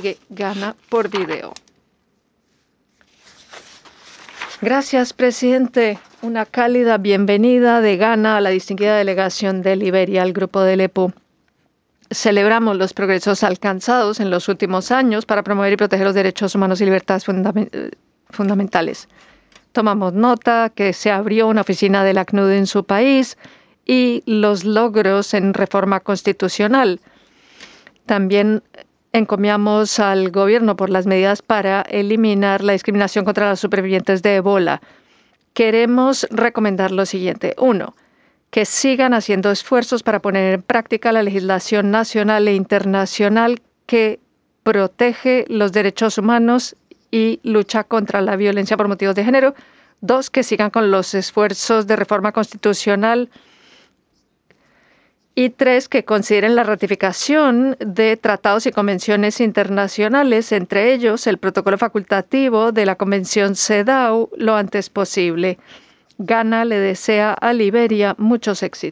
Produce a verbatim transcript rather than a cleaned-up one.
sigue Ghana por video. Gracias, presidente. Una cálida bienvenida de Ghana a la distinguida delegación de Liberia al Grupo del E P U. Celebramos los progresos alcanzados en los últimos años para promover y proteger los derechos humanos y libertades fundament- fundamentales. Tomamos nota que se abrió una oficina del A C N U D en su país y los logros en reforma constitucional. También encomiamos al gobierno por las medidas para eliminar la discriminación contra los supervivientes de Ebola. Queremos recomendar lo siguiente. Uno, que sigan haciendo esfuerzos para poner en práctica la legislación nacional e internacional que protege los derechos humanos y lucha contra la violencia por motivos de género. Dos, que sigan con los esfuerzos de reforma constitucional. Y tres, que consideren la ratificación de tratados y convenciones internacionales, entre ellos el protocolo facultativo de la Convención CEDAW, lo antes posible. Ghana le desea a Liberia muchos éxitos.